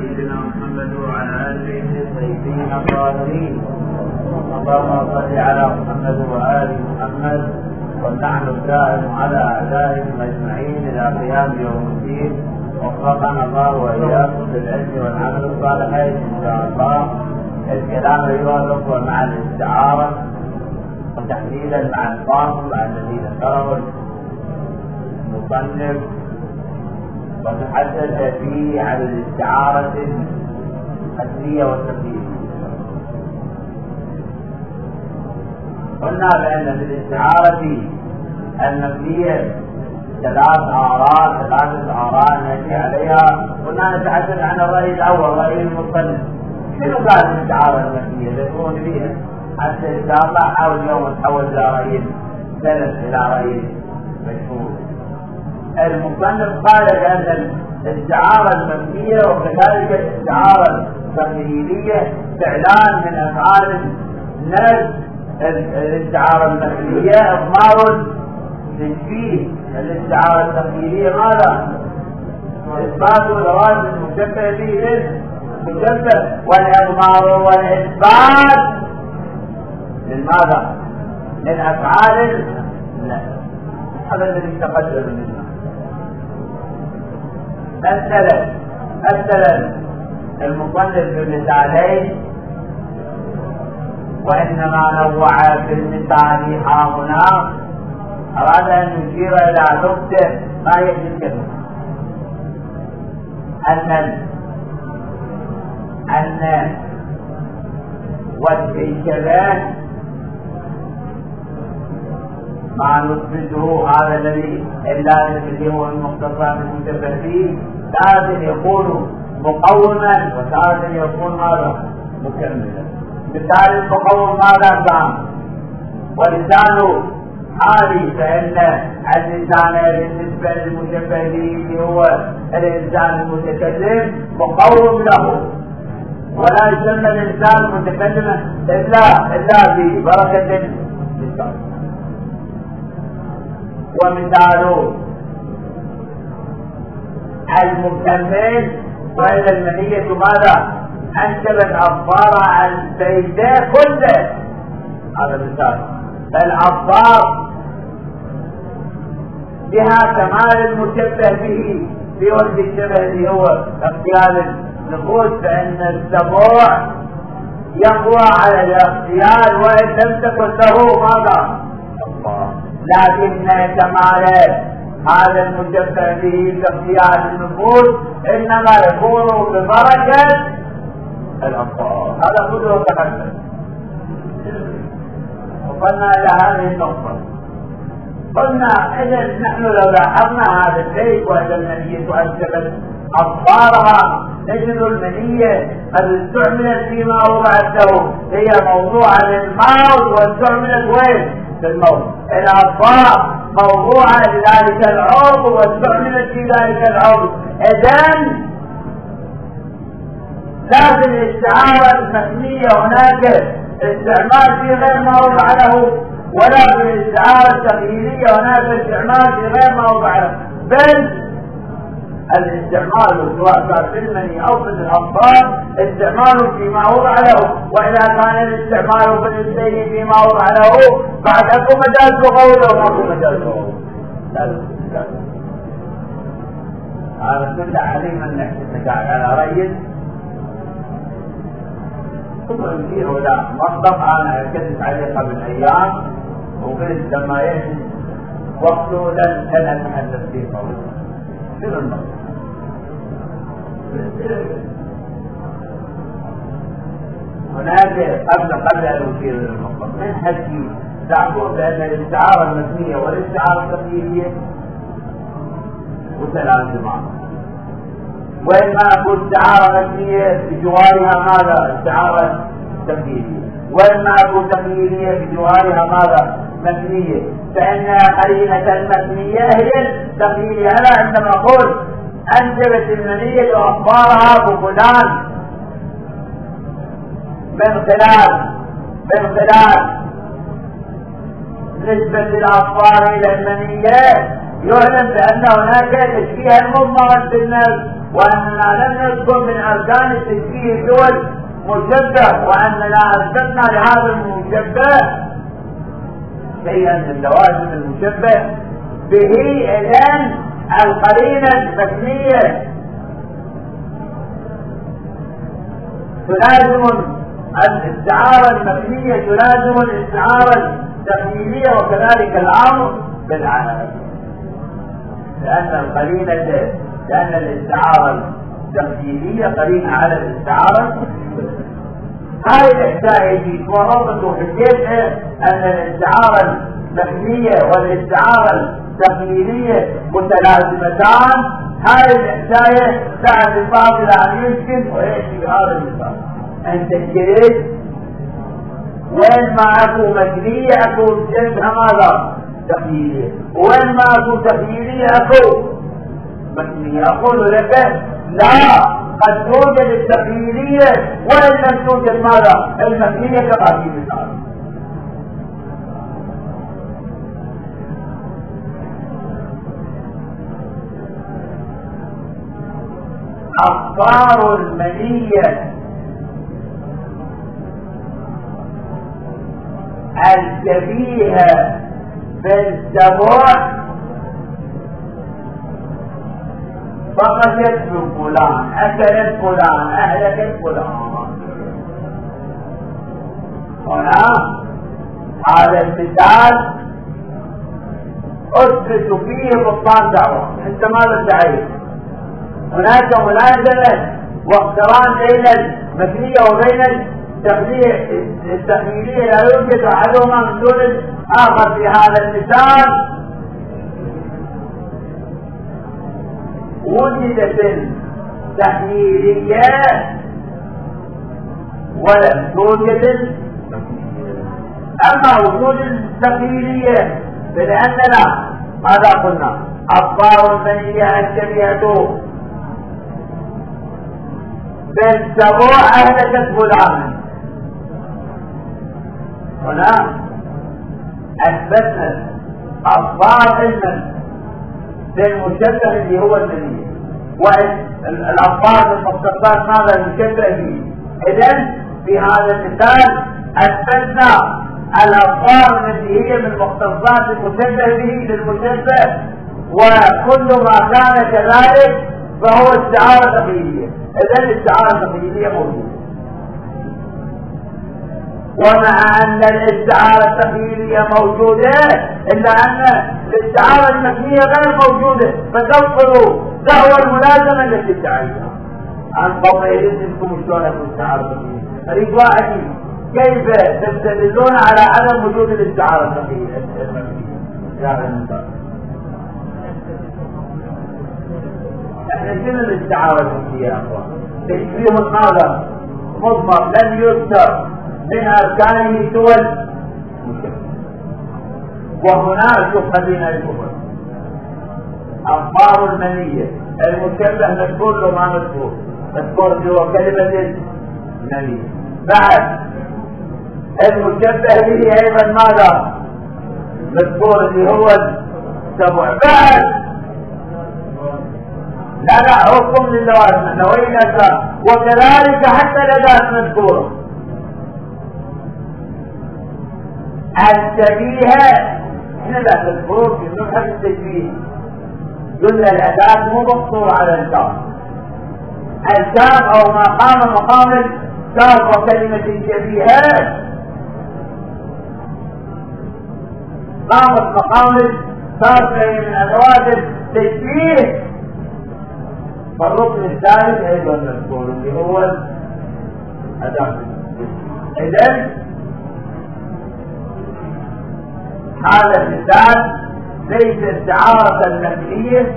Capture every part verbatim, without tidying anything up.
سيدنا محمد وعلى آله الطيبين الطاهرين. اللهم صل على محمد وآل محمد واللعن الدائم على أعدائهم أجمعين إلى قيام يوم الدين. وفقنا الله وإياكم بالعلم والعمل الصالحين إن شاء الله. الكلام أيها الأخوة مع الاستعارة وتحديدا مع الفاصل الذي ذكره المصنف، وتحدث فيه عن الاستعارة الأصلية والتقليدية. قلنا بأن في الاستعارة النفسية ثلاث آراء ثلاثة آراء نأتي عليها. قلنا نتحدث عن الرأي الأول، رأي المصنف. شنو قال الاستعارة النفسية؟ تدرون بها حتى إن شاء الله حاول اليوم نتحول إلى رأي ثالث إلى رأي مشهور. المصنف قال بأن الاستعارة المنفية وكذلك الاستعارة التقليدية فعلان من أفعال الناس. الاستعارة المنفية إضمار تشبيه، الاستعارة التقليدية ماذا؟ إثبات جواز المشبه به المشبه، والإضمار والإثبات لماذا؟ للأفعال الناس. هذا الذي تقدم منه. مثلا مثلا المصنف بالمثالين، وإنما نوع في المثال ها هنا أراد أن يشير إلى نقطة ما يجب كلمة أن أن وجه الشباب ما نثبته هذا الذي إلا الذي هو المختصر المشبه فيه لازم يكون مقوما ولازم يكون ماذا؟ مكملا. مثال المقوم ماذا كان؟ ولسانه حالي، فإن اللسان بالنسبة للمشبه به هو الإنسان المتكلم مقوم له، ولا يسمى الإنسان متكلما إلا إلا ببركة اللسان. ومثاله المكمل، وإذا المنية ماذا؟ أنشبت أظفارها عن السيدة كله. هذا مثال. فالأظفار بها كمال المشبه به في وجه الشبه اللي هو اغتيال النفوس، فإن السبوع يقوى على الاغتيال وإن لم تكن له ماذا؟ لكن كمال هذا المشبه به باغتيال النفوس إنما يكون ببركة الأبصار. هذا كله تقدم. وصلنا إلى هذه النقطة. قلنا إذا نحن لو لاحظنا هذا الشيء، وإذا المنية أنشبت أبصارها نجد المنية قد استعملت فيما وضعت له، هي موضوعة للموت واستعملت وين؟ في الموت. الأبصار موضوعة لذلك العرض واستعملت في ذلك العرض. إذن لكن الاستعارة المثنية هناك استعمال في غير ما وضع له، ولكن الاستعارة التقليدية هناك استعمال في غير ما وضع له، بل الاستعمال سواء كان في المني أو في الأبصار استعمال فيما وضع له. وإذا كان الاستعمال في الاثنين فيما وضع له بعد أكو مجال قوله وماكو مجال قوله. هذا كله علينا أن نحن قاعد على رأي ثم فيه ولا مصدق. أنا أكدت عليه قبل أيام وقلت لما يجد وقته لن أتحدث فيه قوله. شنو المصدق؟ هناك قبل قبل أن أشير إلى المصدق من حكي تعقول بأن الاستعارة المثنية والاستعارة التقليدية متلازمان، وإما أكون استعارة مثنية بجوارها ماذا؟ استعارة تقليدية، وإما أكون تقليدية بجوارها ماذا؟ مثنية. فإن قرينة المثنية هي التقليدية. أنا عندما أقول أنجبت المنية وأخبارها بفلان من خلال من خلال نسبة الأطفال إلى المنية، يعلم بأن هناك تشبيه مضمرا في النفس وأننا لم نذكر من أركان التشبيه الدول مشبه، وأننا أثبتنا لهذا المشبه شيئا من لوازم المشبه به. إذن القرينة المبنية تلازم الاستعارة المبنية، تلازم الاستعارة التخيلية، وكذلك الأمر بالعالم، لأن القرينة لأن الاستعارة التخيلية قرينة على الاستعارة. هاي الإحساء يجي وربطه في الجزء أن الاستعارة المبنية والاستعارة التخيلية متلازمتان. هاي الإحساء بعد الفاضل أن يمكن ويأتي بهذا المثال. أنت الجريد وين ما أكو مبنية أكو جنبها ماذا؟ تخيلية. وين ما أكو تخيلية أكو مبنية. أقول لك لا، قد توجد التخيلية وإن لم توجد ماذا؟ المبنية كما في مثال. أخبار المنية الشبيهة بالسبع فقشت من فلان، أكلت فلان، أهلكت فلان. هنا هذا المثال أثبت فيه بطلان دعوة. أنت ماذا تعيش؟ هناك ملازمة واقتران بين المبنية وبين التخيلية، لا يوجد أحدهما من دون الآخر. في هذا المثال وجدت التخيلية ولم توجد التخيلية. أما وجود التخيلية فلأننا ماذا قلنا؟ أخبار المنية الشبيهة بالسبوع أهلكت فلان. هنا أثبتنا أخبار علما بالمشبه اللي هو المنية، والأخبار المختصات ماذا المشبه به. إذن في هذا المثال أثبتنا الأخبار التي هي من مختصات المشبه به للمشبه، وكل ما كان كذلك فهو استعارة تخيلية. إذن الاستعارة التخيلية موجودة، ومع أن الاستعارة التخيلية موجودة إلا أن الاستعارة المبنية غير موجودة، فتبطل دعوى الملازمة التي تعيشها. عن طبع يجب شلون يكون استعارة تخيلية. أريد واحد كيف تستدلون على عدم وجود الاستعارة التخيلية المبنية؟ يا المثال احنا شنو الاستعارة التخيلية يا اخوان؟ تشبيه ماذا؟ مضمر لم يذكر من أركانه سوى المشبه. وهنا شوف خلينا الكفر أخبار المنية المشبه مذكور له ما مذكور؟ مذكور هو كلمة المنية. بعد المشبه به أيضا ماذا؟ مذكور اللي هو السبع. بعد لا لا حكم للوازم نوين أسرار، وكذلك حتى الأداة مذكورة الشبيهة. هنا لا تذكرون في نبحة التشبيه قلنا الأداة مو مقصورة على الكاف. الكاف أو ما قام مقام الكاف وكلمة الشبيهة قامت مقام الكاف من أدوات التشبيه. فالركن الثالث أيضا مذكور اللي هو الأداة. إذن هذا المثال ليس استعارة مبنية،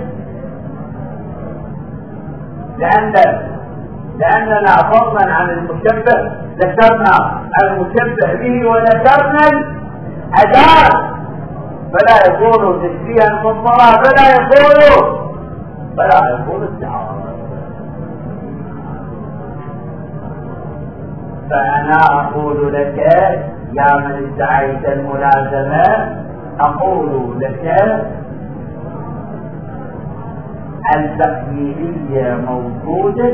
لأن لأننا فضلا عن المشبه ذكرنا المشبه به وذكرنا الأداة، فلا يكون تشبيها مضمرا، فلا يكون فلا يكون استعارة. فأنا أقول لك يا من ادعيت الملازمة، أقول لك التكميلية موجودة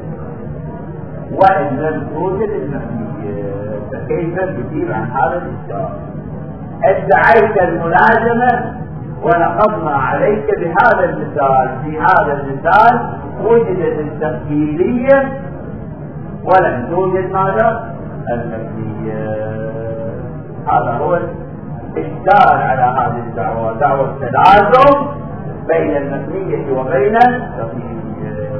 وإن لم توجد المثلية، فكيف تجيب عن هذا الإشكال؟ ادعيت الملازمة ونقضنا عليك بهذا المثال. في هذا المثال وجدت التكميلية ولم توجد ماذا؟ المثلية. هذا هو الإشكال على هذه الدعوة، دعوة التلازم بين المثلية وبين التكميلية.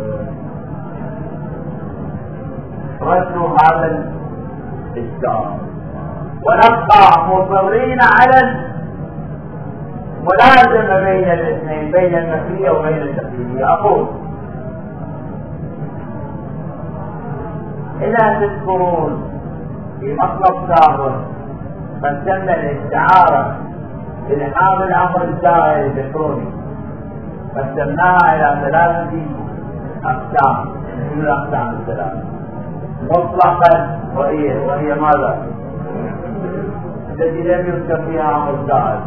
ردوا هذا الإشكال ونبقى مصرين على الملازمة بين الاثنين، بين المثلية وبين التكميلية. أقول إذا تذكرون في مطلب سابق قسمنا الاستعارة لإلحام الأمر الزائد الإلكتروني، قسمناها إلى ثلاثة أقسام من الأقسام الثلاثة: مطلقا وهي وهي ماذا؟ التي لم يذكر فيها أمر زائد،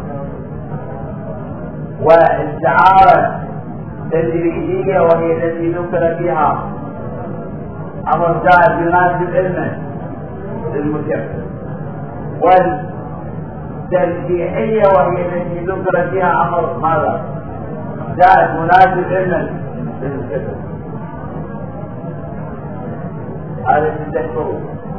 والاستعارة تدريجية وهي التي ذكر فيها أمر زائد يناسب علما للمشبه، والترجيحية وهي التي ذكر فيها أمر ماذا؟ زائد مناسب علما للمشبه. هذا تذكروا،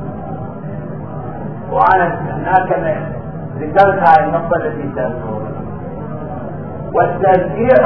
وأنا هناك ذكرت هذه النقطة التي تذكرون. والترجيح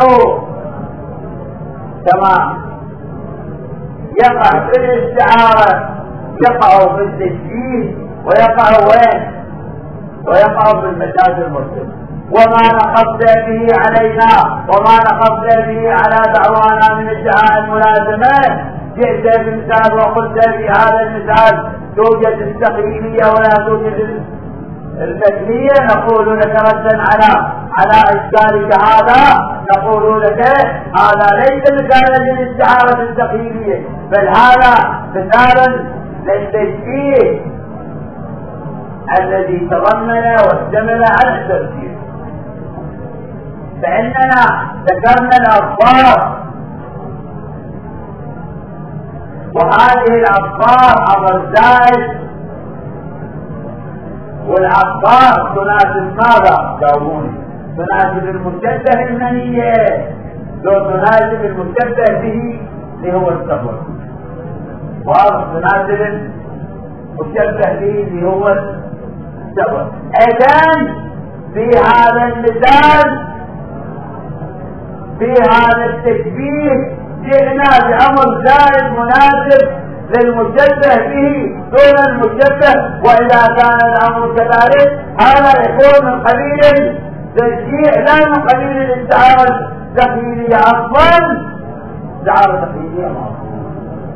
كما يقع في الاستعارة يقع في التشبيه ويقع وين؟ ويقع في المجاز المرسل. وما نقضت به علينا وما نقضت به على دعوانا من ادعاء الملازمات، جئت بمثال وقلت في هذا المثال توجد التقليدية ولا توجد المثلية، نقول لك ردا على على اشكالك هذا، نقول لك هذا ليس مثالا للاستعارة التقليدية، بل هذا مثالا للتشبيه الذي تضمن واشتمل على الترجيح. فإننا ذكرنا الألفاظ، وهذه الألفاظ أمر زائد، والألفاظ تناسب ماذا؟ جاوبوني. تناسب المشبه المنية، لو تناسب المشبه به اللي هو الصبر، وتناسب المشبه به اللي هو الصبر. إذن في هذا المثال، في هذا التشبيه، جئنا بأمر زائد مناسب للمشبه به دون المشبه، وإذا كان الأمر كذلك هذا يكون من قبيل تشبيه لا من قبيل الاستعارة التقليدية. أصلا استعارة تقليدية معصومة.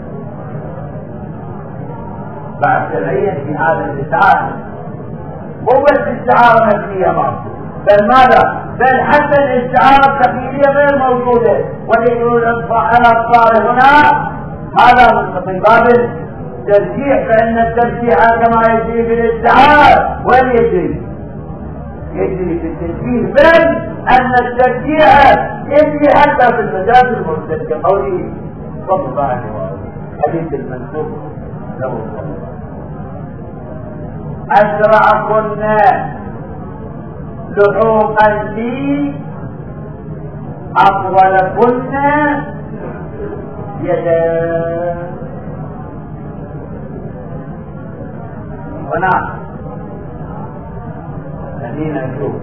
بعد تبين في هذا المثال مو بس استعارة نفسية معصومة، بل ماذا؟ بل حتى الاستعارة التقليدية غير موجودة، وليقول الأبطال هنا هذا من باب الترجيح، فإن الترجيح كما يجري في الاستعارة وين يجري؟ يجري في التشبيه، بل أن الترجيح يجري حتى في المجاز المرسل كقوله صلى الله عليه وسلم حديث المنسوب له صلى الله عليه وسلم: أسرعكن لحوقا لي أطولكن يدا. هنا خلينا نشوف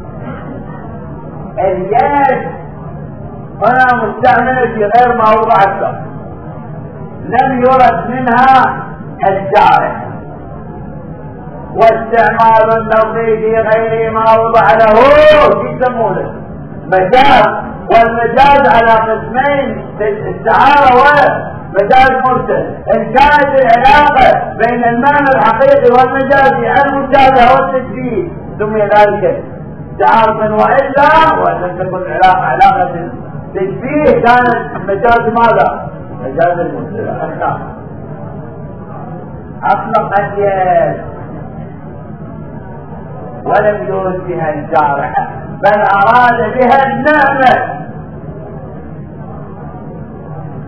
اليد هنا مستعملة في غير موضع الشرط، لم يرد منها الجارح، واستعمال اللفظ في غير ما وضع له يسمونه مجاز، والمجاز على قسمين: استعارة ومجاز مرسل. إن كانت العلاقة بين المعنى الحقيقي والمجازي المجازة والتشبيه سمي ذلك استعارة، وإلا وأن تكون العلاقة علاقة تشبيه كانت مجاز ماذا؟ مجاز المرسل. أطلق اليد ولم يرد بها الجارحة، بل أراد بها النعمة،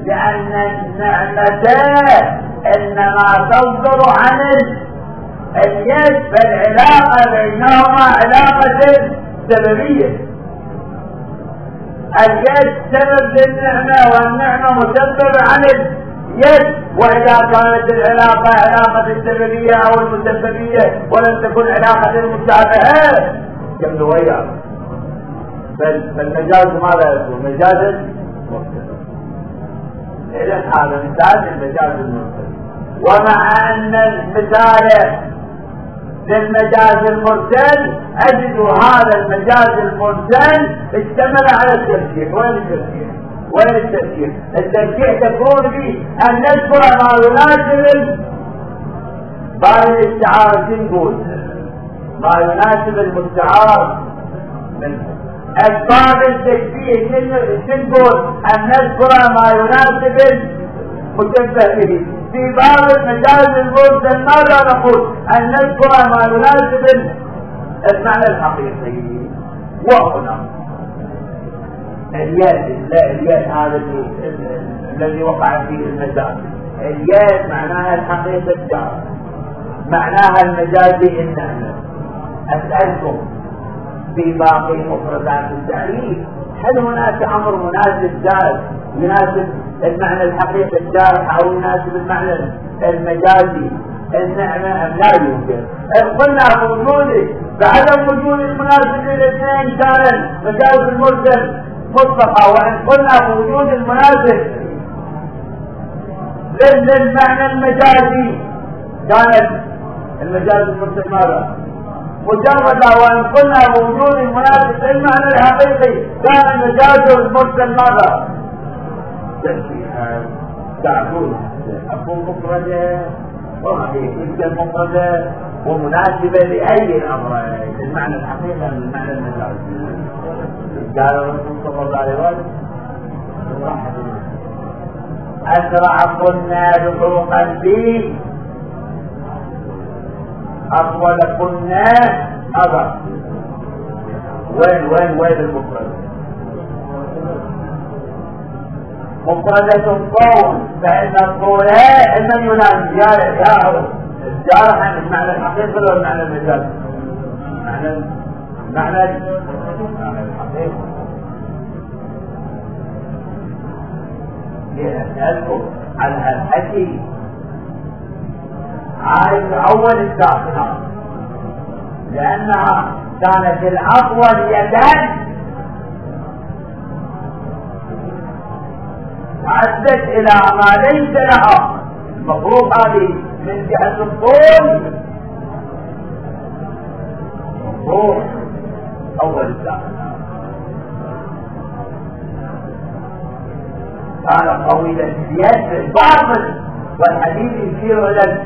لأن النعمة إنما تصدر عن اليد، فالعلاقة بينهما علاقة سببية. اليد سبب للنعمة والنعمة مسببة عن اليد، وإذا كانت العلاقة علاقة السببية أو المسببية ولم تكن علاقة المشابهة كم وياه، فالمجاز ماذا يكون؟ مجاز مرسل. إذن هذا مثال للمجاز المرسل. ومع أن المثال للمجاز المرسل أجد هذا المجاز المرسل اشتمل على الترجيح. وين الترجيح؟ وين الترجيح؟ الترجيح تكون به أن نذكر ما يناسب باب الاستعارة، نقول ما يناسب المستعار منه. أسباب التشبيه نقول أن نذكر ما يناسب المشبه به. في باب المجاز المرسل ماذا نقول؟ أن نذكر ما يناسب المعنى الحقيقي. وهنا اليد، لا اليد هذا الذي وقع فيه المجاز، اليد معناها الحقيقة الجار، معناها المجازي النعمة. أسألكم في باقي مفردات التعريف هل هناك أمر مناسب جار يناسب المعنى الحقيقي الجارح أو يناسب المعنى المجازي النعمة أم لا يوجد؟ إن قلنا بوجوده بعدم وجود المناسب للاثنين كان المجاز المرسل مطلقا، وإن قلنا بوجود المناسب للمعنى المجازي كانت المجاز المرسل ماذا؟ مجردا. وإن قلنا بوجود المناسب للمعنى الحقيقي كان المجاز المرسل ماذا؟ تشبيها. تعقول أكون مفردة وحقيقية مفردة ومناسبة لأي الأمرين، المعنى الحقيقي من المعنى المجازي. قال الرسول صلى الله عليه وسلم أسرع كنا بطرق الدين أطول كنا أضع. وين وين وين المفردة؟ مفردة الطول، فإن الطول إنما يناسب يعرف الجارح عن المعنى الحقيقي ولا المعنى المجازي؟ معنى معنى المعنى الحقيقي. لأسألكم عن هالحكي عارف أول الداخلات، لأنها كانت الأطول يدان عدت إلى ما ليس لها. المفروض هذه من جهة الطول مفروض أول الداخلات كان طويلا اليد في الباطن والحديث يشير إلى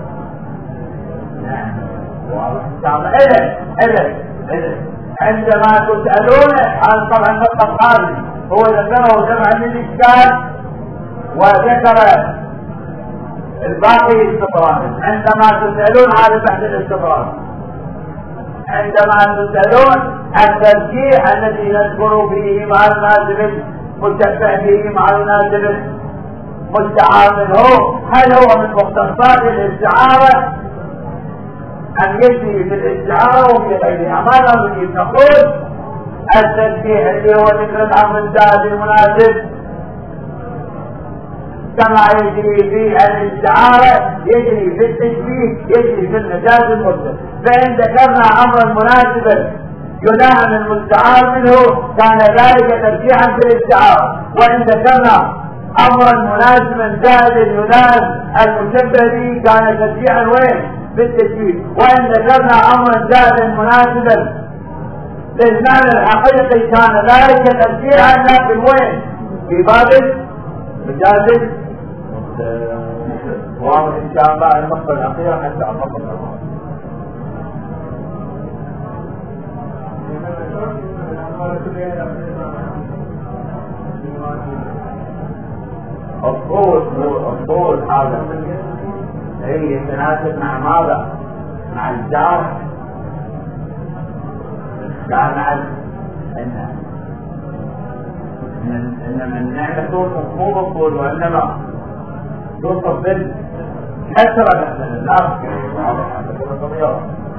إذن إذن إذن عندما تسألون عن طبعا النقطة الخارجي هو ذكره جمع من الإشكال وذكر الباقي استطراد. عندما تسألون هذا بحث الاستطراد، عندما تسألون الترجيح الذي نذكر فيه مع المناسب المشبه به مع المناسب المستعار منه، هل هو من مختصات الاستعارة أن يجري في الاستعارة وفي غيرها؟ ماذا نريد نقول؟ الترجيح اللي هو ذكر الأمر الزائد المناسب كما يجري في الاستعارة يجري في التشبيه يجري في المجاز المرسل. فإن ذكرنا أمرا مناسبا يلائم المستعار منه كان ذلك ترجيحا في الاستعارة، وإن ذكرنا أمرا مناسبا زائدا يلائم المشبه به كان ترجيحا وين؟ بالتشبيه. وإن ذكرنا أمرا زائدا مناسبا للمعنى الحقيقي كان ذلك ترجيحا لكن وين؟ في باب مجاز واضح إن شاء الله. النقطة الأخيرة حتى أطلق الأمر الطول الطول هذا هي يتناسب مع ماذا؟ مع الجار كان مع الناس. إنما النعمة توصف مو بالطول وإنما توصف بالكثرة مثلا الناس واضح هذا كله طبيعي.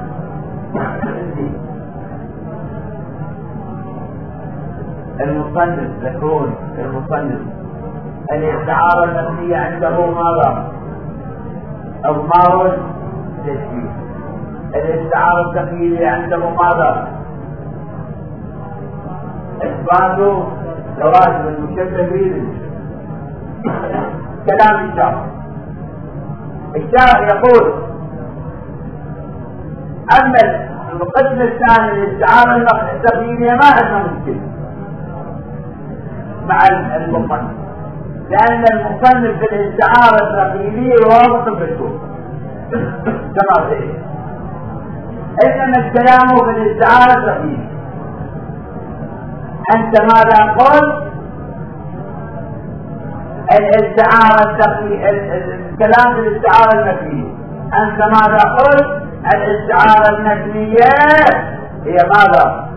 المصنف ذكرون المصنف الاستعارة النفسية عنده ماذا؟ أضمار تشبيه. الاستعارة التخيلية عنده ماذا؟ إثبات لوازم المشبه به. كلام الشاعر الشاعر يقول أما القسم الثاني الاستعارة التخيلية ما عندنا مشكلة مع المصنف، لأن المصنف في الاستعارة التخيلية واضح بالكون كما سيئ، إنما الكلام في الاستعارة التخيلية. أنت ماذا قلت؟ الاستعارة التخيلية، الكلام في الاستعارة النفسية. أنت ماذا قلت؟ الاستعارة النفسية هي ماذا؟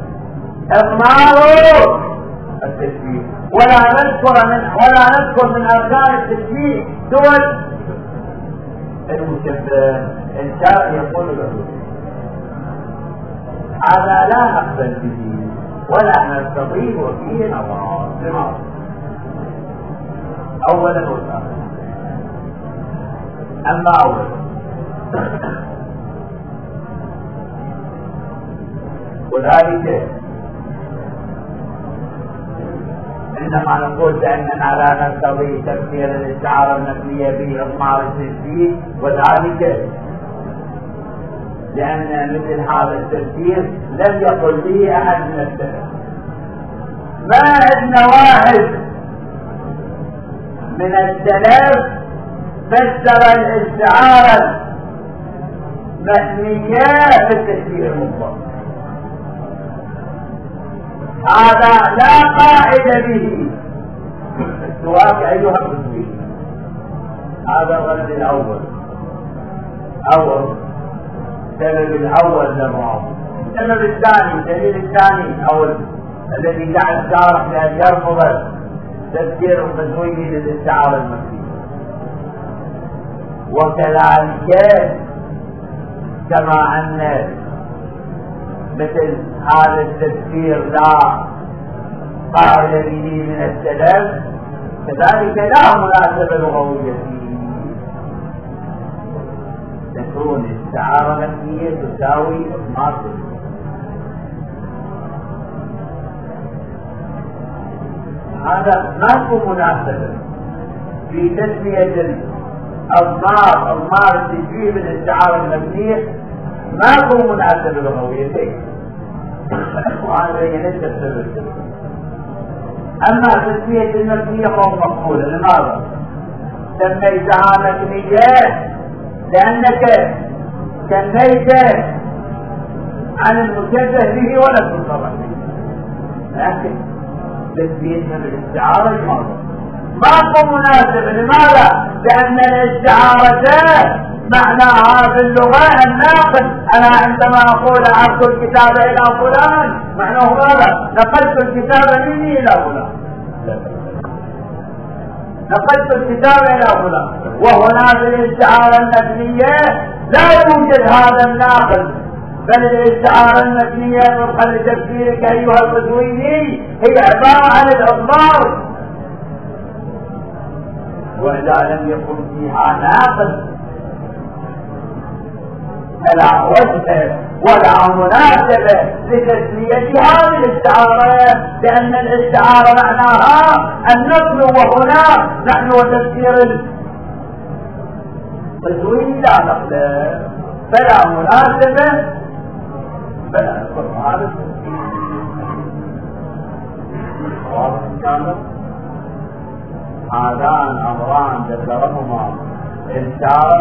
إضمار التشبيه. ولا نذكر من ولا نذكر من أركان التشبيه دول المشبه. الشاعر يقول له هذا لا نقبل به ولا نستطيع فيه نظر. لماذا؟ أولا وثانيا. أما أولا وذلك عندما نقول بأننا لا نستطيع تفسير الاستعارة النفسية بإضمار التشبيه، وذلك لأن مثل هذا التفسير لم يقل به أحد من السلف. ما عندنا واحد من السلف فسر الاستعارة النفسية بالتشبيه المطلق. هذا لا قاعدة به. سواك أيها المسلمين، هذا الرد الأول. أول السبب الأول للرابط. السبب الثاني الدليل الثاني أو الذي جعل الشارح بأن يرفض تفسير التزويد للاستعارة المكية. وكذلك كما أن مثل هذا التفسير لا قاعدة به من السلف، كذلك لا مناسبة لغوية فيه. تكون الاستعارة النفسية تساوي إضمار التشبيه. هذا ما هو مناسبة في تسمية أضمار أضمار التشبيه بالاستعارة النفسية، ما هو مناسبة لغوية، وهذا ينسب السبب. أما تسمية النفسية فهو مقبولة. لماذا؟ سميتها نفسية لأنك سميت عن المشبه به ولم تصرح به، لكن تسميتها بالاستعارة لماذا؟ ما هو مناسبة. لماذا؟ لأن الاستعارة معناها في اللغة الناقل. أنا عندما أقول أعطوا الكتاب إلى فلان معناه ماذا؟ نقلت الكتاب مني إلى فلان، نقلت الكتاب إلى فلان. وهنا في الاستعارة النفسية لا يوجد هذا الناقل، بل الاستعارة النفسية من خلال تفسيرك أيها القزويني هي عبارة عن الإضمار. وإذا لم يكن فيها ناقل فلا وجه ولا مناسبة لتسمية هذه الاستعارة، لأن الاستعارة معناها النقل، وهنا نحن وتفسير التزويد لا نقل، فلا مناسبة فلا نقل. هذا هذان أمران ذكرهما الشارع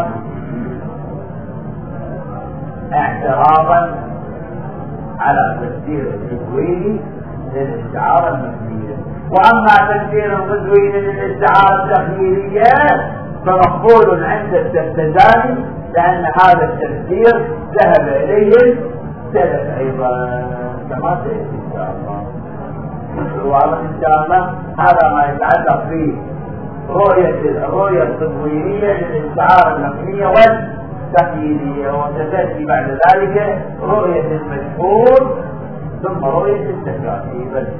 اعتراضا على تفسير التزويني للاستعارة النفسية. وأما تفسير التزويني للاستعارة التخيلية فمقبول عند التزاني، لأن هذا التفسير ذهب إليه السلف أيضا كما سيأتي إن شاء الله. واضح إن شاء الله. هذا ما يتعلق به رؤية الرؤية التطويرية للاستعارة المكنية والتخييلية، وستأتي بعد ذلك رؤية المشهور ثم رؤية التجاري. بس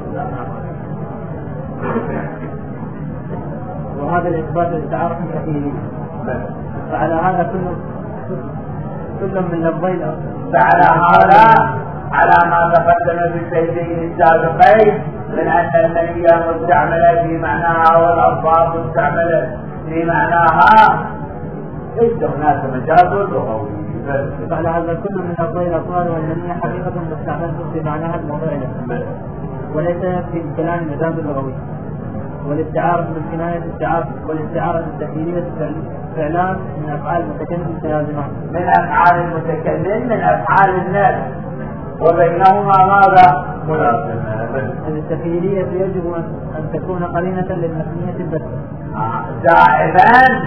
وهذا الإثبات للاستعارة التخييلية. فعلى هذا كل كل من لفظين فعلى هذا على ما تقدم في الشيئين السابقين من أن المنية مستعملة في معناها والألفاظ مستعملة في معناها، ليس هناك مجاز لغوي. فعلى هذا كل من لفظين الأصوات والمنية حقيقة مستعملة في معناها الموضوع له، وليس في الكلام المجاز اللغوي. والاستعارة من كناية الاستعارة والاستعارة التخيلية فعلان من أفعال المتكلم متلازمات، من أفعال المتكلم من أفعال الناس، وبينهما ماذا؟ ملازمة. التخيلية يجب أن تكون قرينة للمثنية البتة. دائما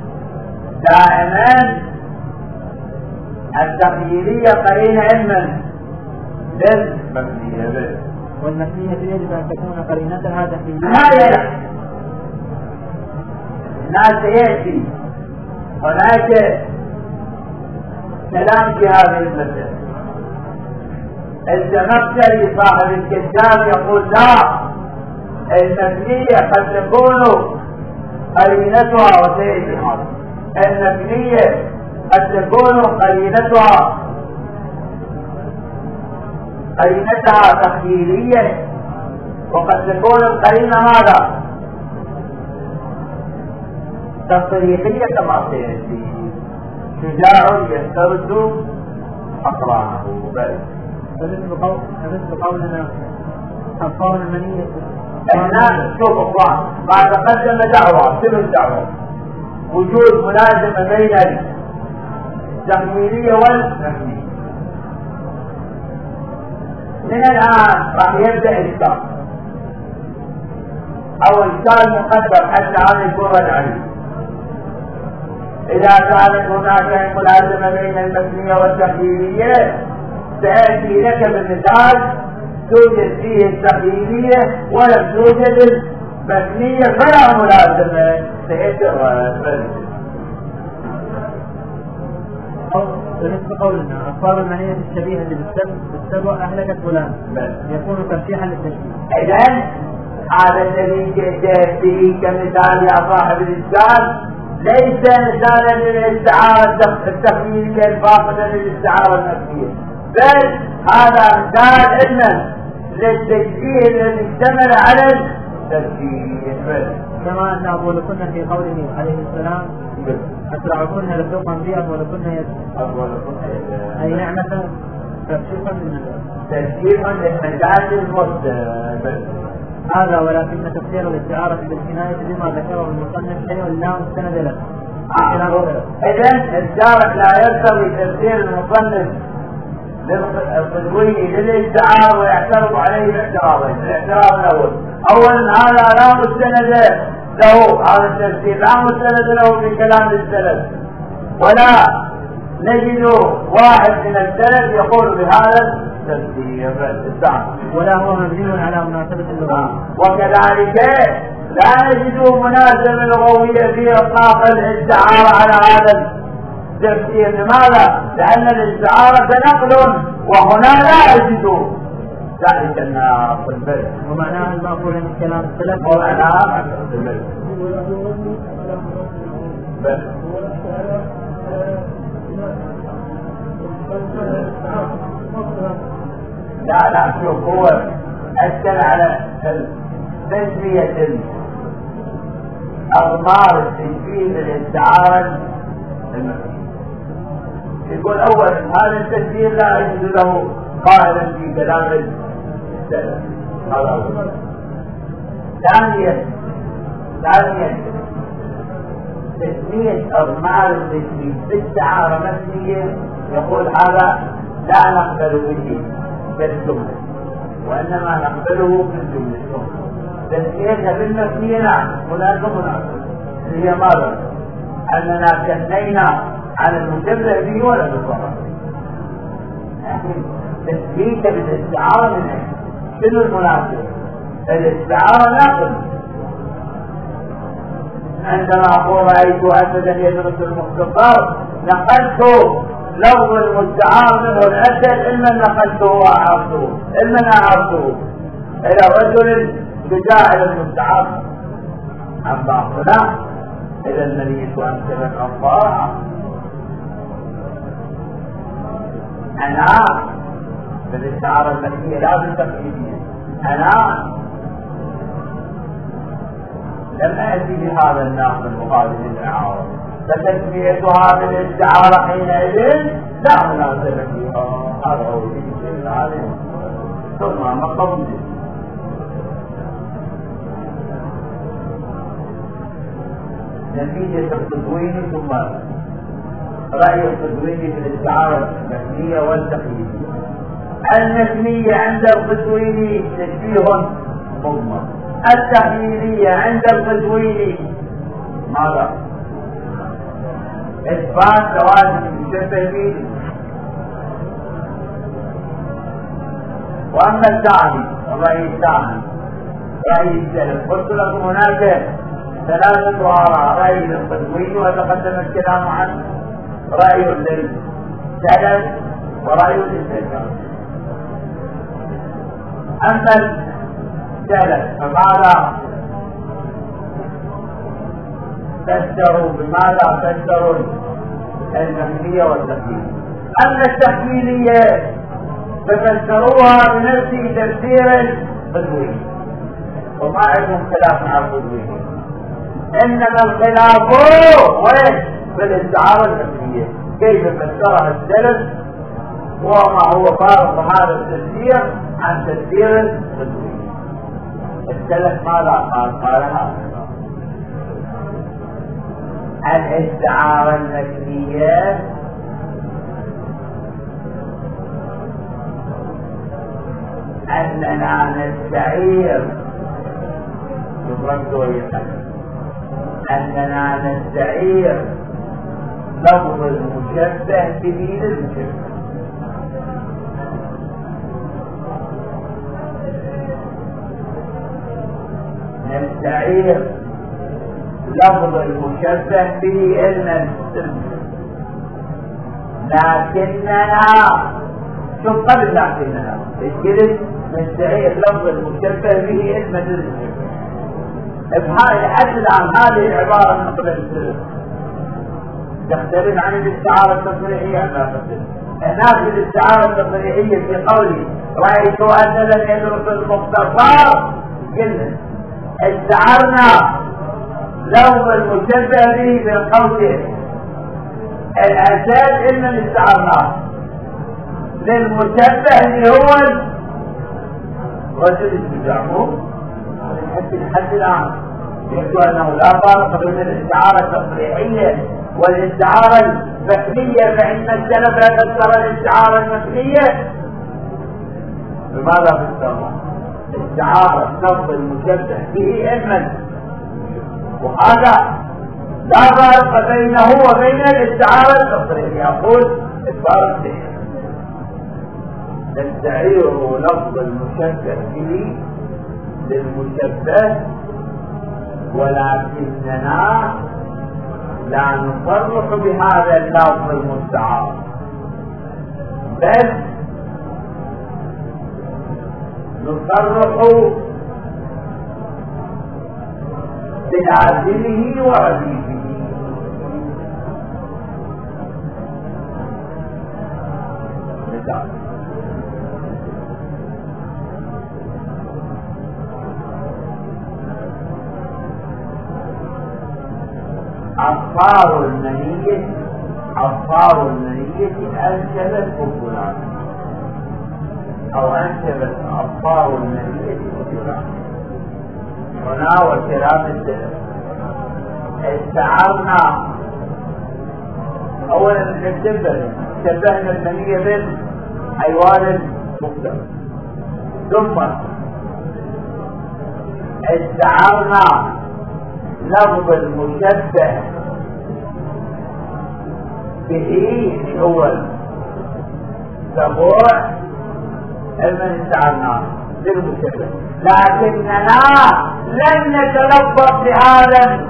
دائما التخيلية قرينة علما للمثنية، والمثنية يجب أن تكون قرينتها تخيلية. هذا الناس يأتي هناك كلام في هذه المسألة. الزمخشري صاحب الكتاب يقول لا، المثنية قد تكون قرينتها، وسيأتي هذا المثنية قد تكون قرينتها قرينتها تخيلية، وقد تكون القرينة ماذا؟ تصريحية كما سيأتي. شجاع يسترد أقرانه. بل فمثل قولنا ألفاظ المنية. احنا شوف اخوان، ما تقدم دعوة شنو الدعوة؟ وجود ملازمة بين التخيلية والمثنية. من الآن راح يبدأ إشكال، أو إشكال مقدر حتى هذا يكون رجعي. إذا كانت هناك ملازمة بين المثنية والتخيلية سأتي لك بالمثال توجد فيه التخيلية ولم توجد المثنية فلا ملازمة. سيأتي بالنسبة قولنا أصار المنية الشبيهة اللي بالسبع أهلكت فلان يكون ترشيحا للتشبيه. إذن هذا الذي جئت به كمثال يا صاحب الإشكال ليس مثالا للاستعارة التخيلية الفاقدة للاستعارة المثنية، بل هذا مثال علما للتشبيه الذي اشتمل على التشبيه. كما أن أبو لكنا في قوله عليه السلام أسرعكن لسوقا بي أبو لكنا يد أي نعمة تشبيها من تشبيها للمجال المستقبل. هذا ولكن تفسير الاستعارة بالكناية بما ذكره المصنف شيء لا مستند له. إذن الشارع لا يستوي تفسير المصنف للخلوي للاستعارة ويعترض عليه الاعتراضين. الاعتراض الأول أولا هذا لا مستند له، هذا التفسير لا مستند له في كلام السلف، ولا نجد واحد من السلف يقول بهذا التفسير ولا هو مبني على مناسبة اللغة. وكذلك لا نجد مناسبة لغوية في إطلاق الاستعارة على هذا التفسير. لماذا؟ لأن الاستعارة نقل وهنا لا يجد ذلك الناس البلد، ومعناها المأخوذ من كلام السلف ومعناها البلد. لا لا شوف، هو أشكل على تسمية أضمار التشبيه بالاستعارة المكنية. يقول أولا هذا التشبيه لا يجوز له قائلا في كلام السلف. ثانيا ثانيا تسمية أضمار التشبيه باستعارة مكنية يقول هذا لا نقبل به بالجملة، وإنما نقبله بالجملة. تسميتها بالمثنية نعم هناك مناسبة، هي ماذا؟ أننا كنينا على المشبه به ولا بالضرر. لكن تسميتها بالاستعارة من شنو المناسبة؟ الاستعارة ناقل. عندما أقول رأيت أسدا يدرس المختصر نقلت لفظ المستعار منه الأسد إما نقلته وأعرضته إما أعرضته إلى رجل شجاع المستعار. أما هنا إذا النبي أنزل الأنصار أنا بالاستعارة المكية لا بالتقليدية. أنا لم أأتي بهذا الناقل المقابل للإعارة، فتسميتها بالاستعارة حينئذ لا مناسبة فيها. هذا هو الشيء العالم. ثم مقصود نتيجة التدوين ثم رأي التدوين في الاستعارة المكنية والتقليدية. المكنية عند التدوين تشبيه مضمر، التحليلية عند التدوين ماذا؟ إثبات لوازم المشبه به. وأما الثاني الرأي الثاني رأي السلف، قلت لكم هناك ثلاثة آراء: رأي للتدوين وتقدم الكلام عنه، رأي للسلف، ورأي للسلف. أما السلف فماذا فسروا؟ بماذا فسروا المكنية والتحليل؟ أما التحليلية ففسروها بنفس تفسير البدوي، وما عندهم خلاف مع البدوي، إنما الخلاف وين؟ في الاستعارة المكنية، كيف فسرها السلف وما هو فارق هذا التفسير عن تفسير البدوي. السلف ماذا قال؟ قال هذا: الاستعارة المكنية أننا نستعير يبرد ويقل أننا نستعير لفظ المشبه به للمشبه. نستعير لفظ المشبه به علما، لكننا شوف قبل لكننا الجلد نستعير لفظ المشبه به علما للمشبه. افهاء الحد الآن هذه العبارة من قبل السلف تختلف عن الاستعارة التصريحية. لا تختلف. هناك الاستعارة التصريحية في قولي رأيت أسدا يدرس المختصر قلنا استعرنا لفظ المشبه به من قوله الأساس إن استعرناه للمشبه اللي هو الرجل الشجاع. حتى الحد الآن يبدو أنه لا فرق بين الاستعارة التصريحية والاستعارة المكنية، فإن السلف فسر الاستعارة المكنية بماذا فسرها؟ استعارة لفظ المشبه به علما، وهذا لا فرق بينه وبين الاستعارة التصريحية. أقول الفارق به نستعير لفظ المشبه به للمشبه، ولكننا لا نصرح بهذا اللفظ المستعار، بل نصرح بلازمه ورديفه. مثال: أصفار المنية أصفار المنية أنشبت فلان، أو أنشبت أصفار المنية فلان. هنا وكلام السلف استعرنا أولا نشبه شبهنا المنية بالحيوان المختلف، ثم استعرنا لفظ المشبه به هو السبوع المن استعرناه للمشبه، لكننا لن نتلفظ بهذا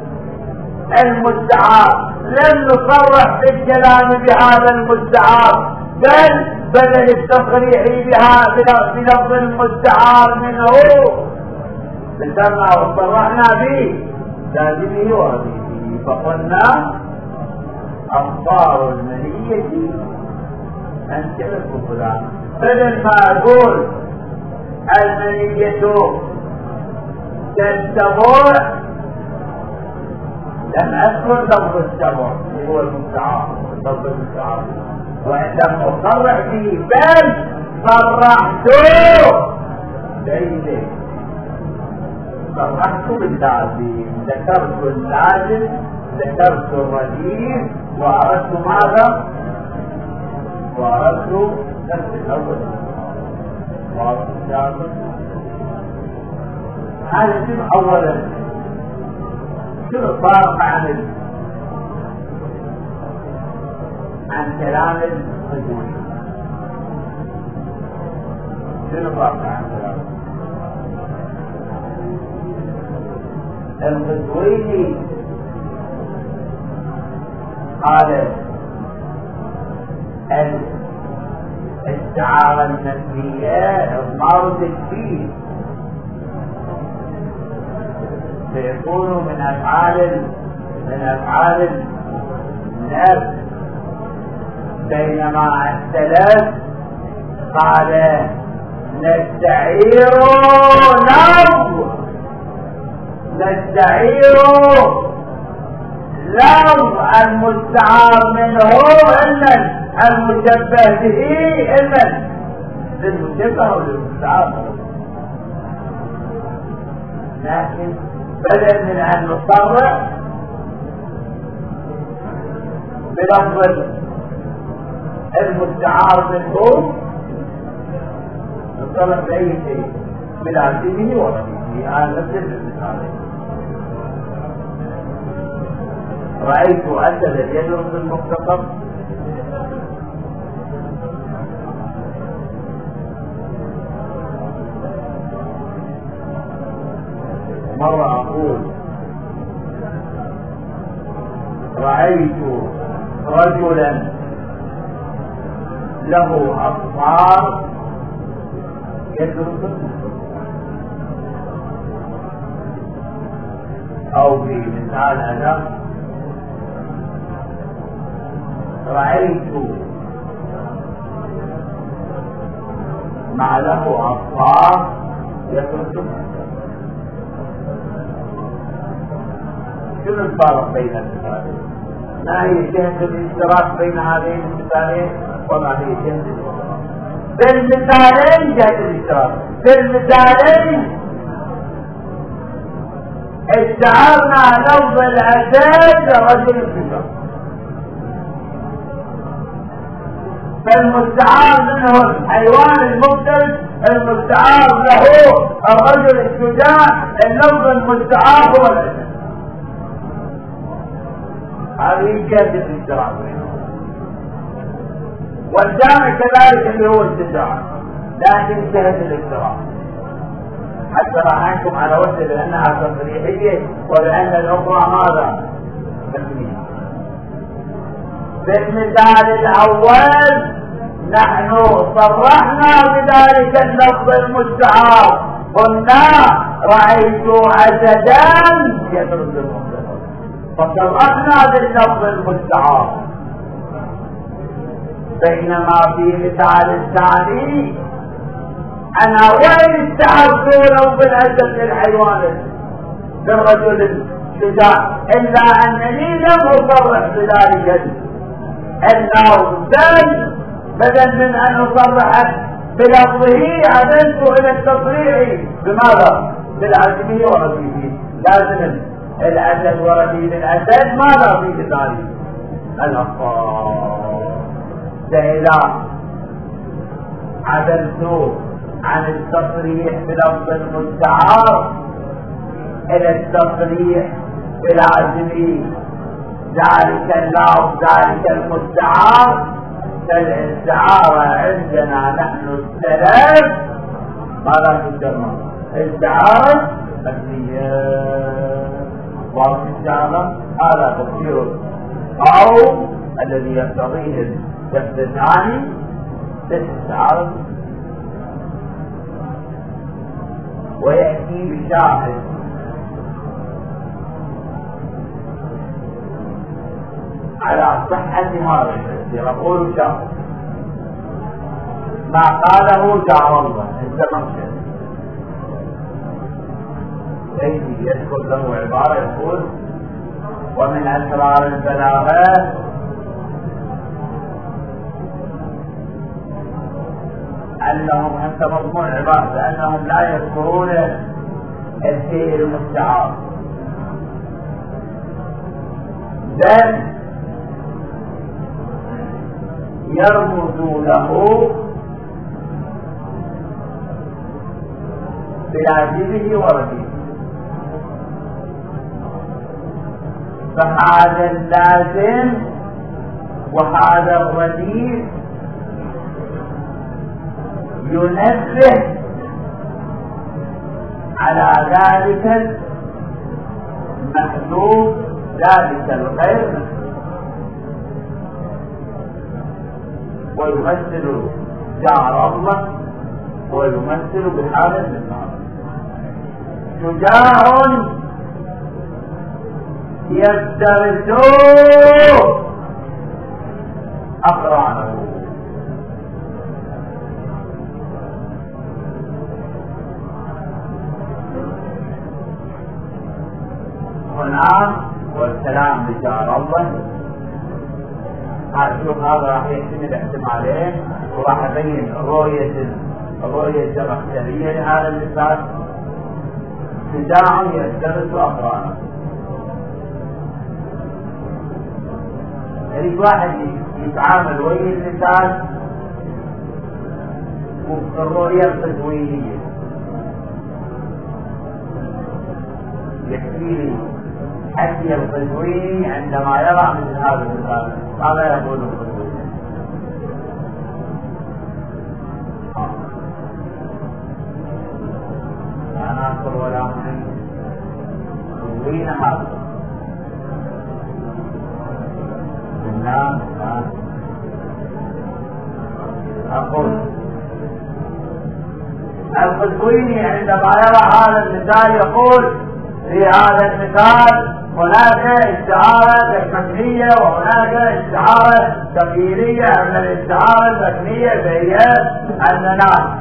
المستعار، لن نصرح في الكلام بهذا المستعار، بل بدل التصريح بها بلفظ المستعار منه ذكرنا وصرحنا به لازمه ورديده، فقلنا أخبار المنية أن تعرفوا فلان، بدل ما أقول المنية كالسبع لم أذكر لفظ السبع اللي هو المستعار، لفظ المستعار، وعندما أصرح به بل صرحته بإيديه، صرحت باللازم، ذكرت اللازم، ذكرت الرديف، وأردت ماذا؟ وأردت نفس الأول وأردت الشاطر. هذا شيء أولا. شنو صار عن عن كلام الخزوي؟ شنو صار عن كلام الخزوي؟ قال الاستعارة النفسية إضمار تكفير، سيكون من أفعال من أفعال النفس، بينما الثلاث قال نستعير لفظ نستعير لفظ المستعار منه علما المشبه به علما للمشبه وللمستعار، لكن بدل من أن نصرح بلفظ المستعار منه نصرح بأي شيء بلازمه ورفيقه. هذا نفس المثال. رأيت أسدا يدرس المختصر مرة أقول رأيت رجلا له أطفال يدرس المختصر، أو في مثال هذا رأيت مع له أطفال يدرس المختصر. شنو الفرق بين المثالين؟ ما هي جهة الاشتراك بين هذين المثالين وما هي جهة الاشتراك؟ بالمثالين جهة الاشتراك، بالمثالين استعارنا لفظ الأسد رجل الكبر، فالمستعار منه الحيوان المفترس، المستعار له الرجل الشجاع، اللفظ المستعار هو الأسد. هذه جهة الاشتراك بينهم، والجامع كذلك اللي هو الشجاع، لكن جهة الاشتراك حتى راهنكم على وجه لأنها تصريحية ولأن الأخرى ماذا؟ تسمية. بالمثال الأول نحن صرحنا بذلك اللفظ المستعار، قلنا رأيت أسدا يدرس المختصر، فصرحنا باللفظ المستعار. بينما في مثال الثاني أنا وين استعرت لو بالأسد للحيوان للرجل الشجاع، إلا أنني لم أصرح بذلك اللفظ، بل بدل من أن أصرح بلفظه عدلت إلى التصريح بماذا؟ بالعزمه ورفيقه. لازم الأسد ورفيق الأسد ماذا في ذلك؟ الأخبار. فإذا عدلت عن التصريح بلفظ المستعار إلى التصريح بالعزم ذلك اللفظ ذلك المستعار، فالاستعارة عندنا نحن الثلاث ماذا تسمى؟ استعارة مبنية. واضح إن شاء الله؟ هذا تفسير أو الذي يقتضيه الشخص الثاني للاستعارة، ويأتي بشاهد على صحة هذا التفسير. يقول شاهد ما قاله جار الله الزمخشري، يأتي يذكر له عبارة يقول: ومن أسرار البلاغة أنهم حتى مضمون العبارة أنهم لا يذكرون الشيء المستعار، بل يرمزوا له بلازمه ورديفه. فهذا اللازم وهذا الرديف ينبه على ذلك المحذوف ذلك الغير محذوف، ويمثل جار الله ويمثل بحال المثال. شجاع يفترس أقرانه. هنا والسلام بجار الله. شوف هذا راح يحتمل احتمالين، وراح ابين رؤية الرؤية الزمخشرية لهذا المثال. شجاع يفترس أقرانه، يريد واحد يتعامل ويا المثال والرؤية التزوينية. يحكي لي حكي القزويني عندما يرى مثل هذا المثال ماذا يقول القزويني؟ لا ناصر ولا محمد القزويني هذا الناس. أقول القزويني عندما يرى هذا المثال يقول: في هذا المثال هناك استعارة مبنية وهناك استعارة تغييرية. أن الاستعارة المبنية هي أننا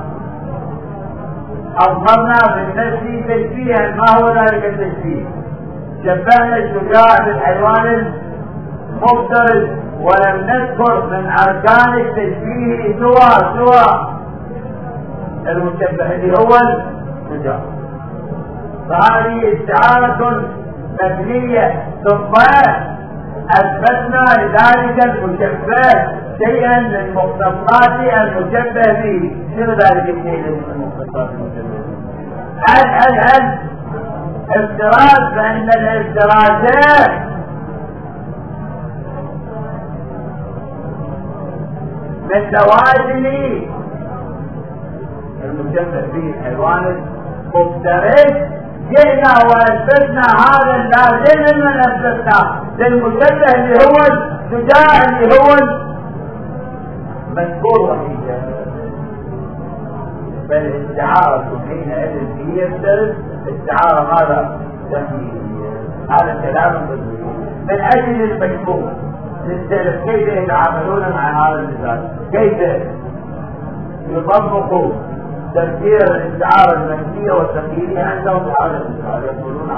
أظهرنا بالنفس تشبيها. ما هو ذلك التشبيه؟ شبهنا الشجاع بالحيوان المفترس، ولم نذكر من أركان التشبيه سوى سوى المشبه اللي هو الشجاع. فهذه استعارة مبنية، ثم أثبتنا لذلك المشبه شيئا من مختصات المشبه به. شنو ذلك الشيء من مختصات المشبه به؟ هل هل هل افتراض فإن الافتراضات من لوازم المشبه به الحيوان المفترس. جئنا واثبتنا هذا اللازم من اثبتنا للمشبه اللي هو الشجاع اللي هو مذكور وحيدا. فالاستعارة حينئذ هي الدرس استعارة ماذا؟ تمثيلية. هذا كلام تدوير من اجل المشبوه للسلف كيف يتعاملون مع هذا المثال، كيف يطبقوا تفسير الاستعارة المنفية والتقييدية عندهم في هذا المثال. يقولون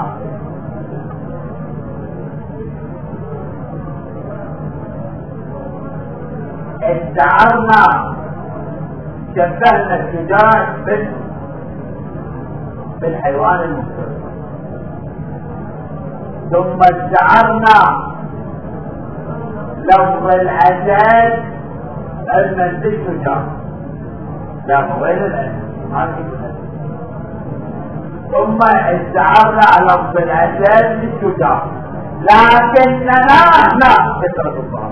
استعرنا شبهنا الشجاع بالحيوان المفترس، ثم استعرنا لفظ الأسد المنفي الشجاع. لا وين الأسد؟ ما في الأسد. ثم استعرنا لفظ الأسد بالشجاع، لكننا لا كثرة الله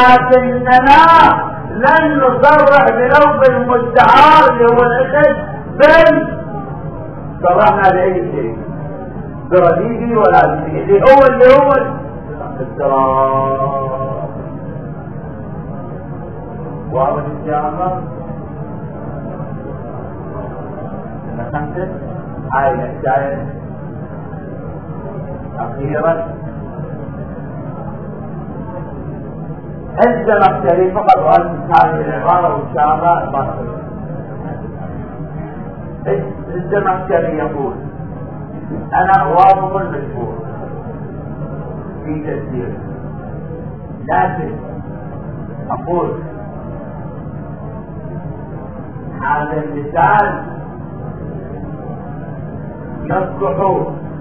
لكننا لن نصرح بلفظ المستعار اللي هو الأسد بل صرحنا بأي شيء برديدي ولا بديدي اللي هو اللي هو الاضطراب. واضح إن شاء الله؟ خمسة هاي الأشياء أخيرا الزمخشري فقط وأن هذه العبارة وإن شاء الله باطل. الزمخشري يقول أنا أوافق المشهور في تفسيره، لكن أقول هذا المثال يصلح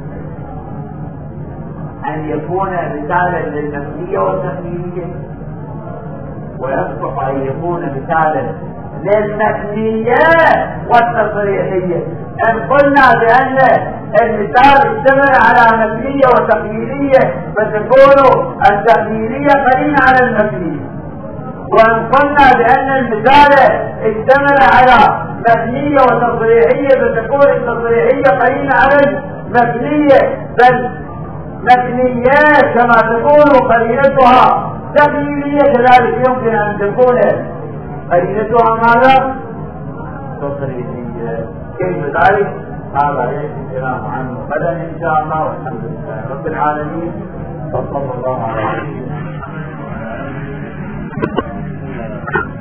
أن يكون مثالا للنفسية والتقليدية، ويصلح أن يكون مثالا للمثلية والتصريحية. إن قلنا بأن المثال اشتمل على مثلية وتقليدية فتكون التقليدية قرينة على المثلية، وإن قلنا بأن المثال اشتمل على مثلية وتصريحية فتكون التصريحية قرينة على المثلية، بل مثلية كما تكون قرينتها تقليدية كذلك يمكن أن تكون قرينتها ماذا؟ تصريحية. كيف ذلك؟ هذا يأتي الكلام عنه غدا إن شاء الله، والحمد لله رب العالمين، وصلى الله على سيدنا محمد.